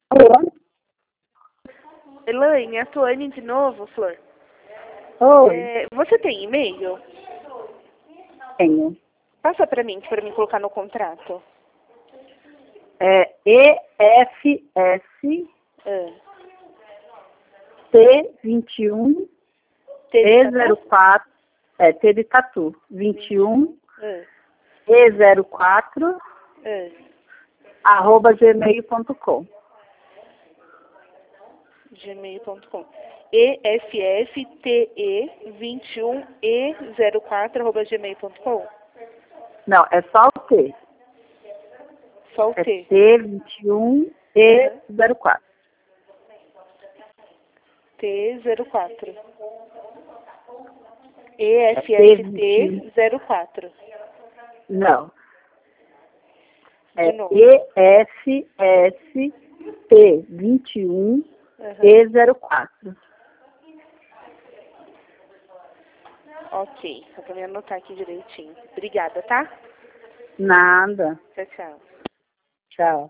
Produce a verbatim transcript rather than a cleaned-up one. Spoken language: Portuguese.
Alô? Elaine, é a Tuane de novo, Flor. Oi. É, você tem e-mail? Tenho. Passa pra mim, pra mim colocar no contrato. É E F S É. T vinte e um E zero quatro, é, T de tatu, vinte e um É. E zero quatro, É. arroba gmail ponto com. gmail ponto com. E F F T E vinte e um E zero quatro arroba gmail ponto com. Não, é só o T. Só o É T. T vinte e um E zero quatro. T zero quatro. E F F T zero quatro. Não. É De novo. E F S T vinte e um E zero quatro. Ok, só pra me anotar aqui direitinho. Obrigada, tá? Nada. Tchau, tchau. Tchau.